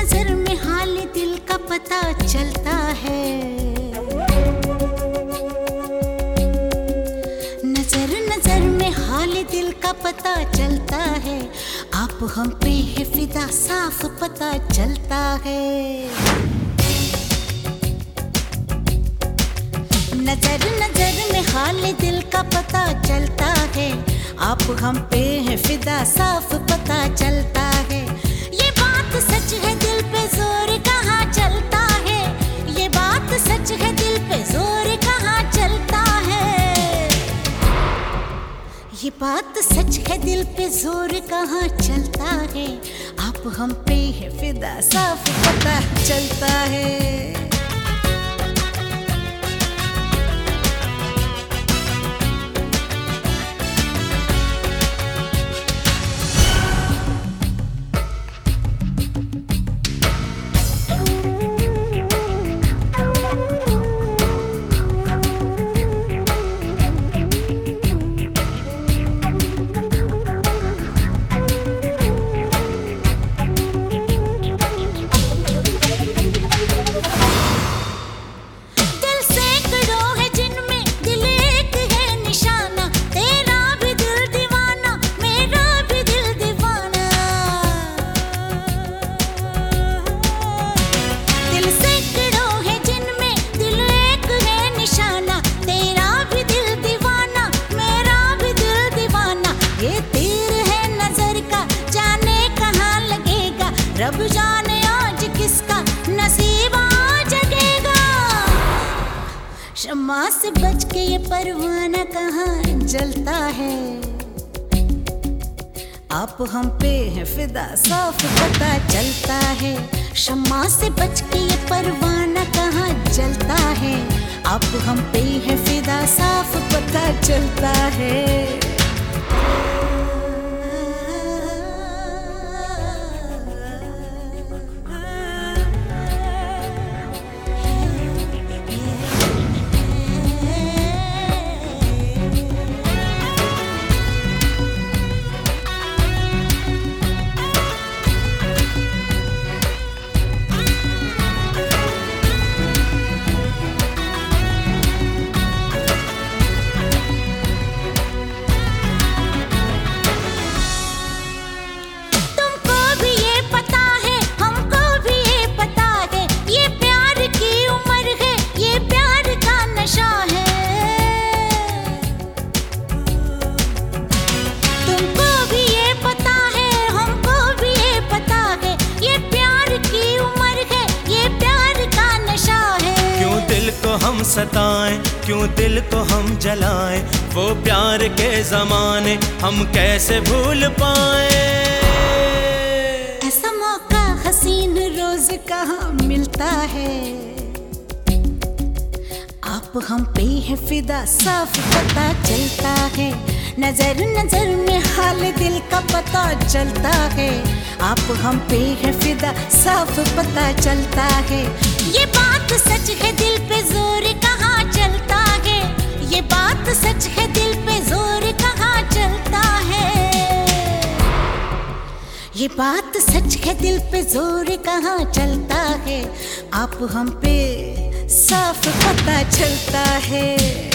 नजर में हाल दिल का पता चलता है। नजर नजर में हाल दिल का पता चलता है। आप हम पे है फिदा साफ पता चलता है। नजर नजर में हाल दिल का पता चलता है। आप हम पे है फिदा साफ पता चलता है। ये बात सच है दिल पे जोर कहाँ चलता है। ये बात सच है दिल पे जोर कहाँ चलता है। ये बात सच है दिल पे जोर कहाँ चलता है। आप हम पे है फिदा साफ पता चलता है। रब जाने आज किसका नसीब आ जगेगा। शम्मा से बच के ये परवाना कहाँ जलता है। आप हम पे है फिदा साफ पता चलता है। शम्मा से बच के ये परवाना कहाँ जलता है। आप हम पे है फिदा साफ पता चलता है। हम सताएं क्यों दिल को हम जलाएं। वो प्यार के ज़माने हम कैसे भूल पाए। ऐसा मौका हसीन रोज कहाँ मिलता है। आप हम पे है फिदा साफ पता चलता है। नजर नजर में हाल दिल का पता चलता है। आप हम पे है फिदा साफ पता चलता है। ये बात सच है दिल पे जोर कहाँ चलता है। ये बात सच है दिल पे जोर कहाँ चलता है। ये बात सच है दिल पे जोर कहाँ चलता है। आप हम पे साफ पता चलता है।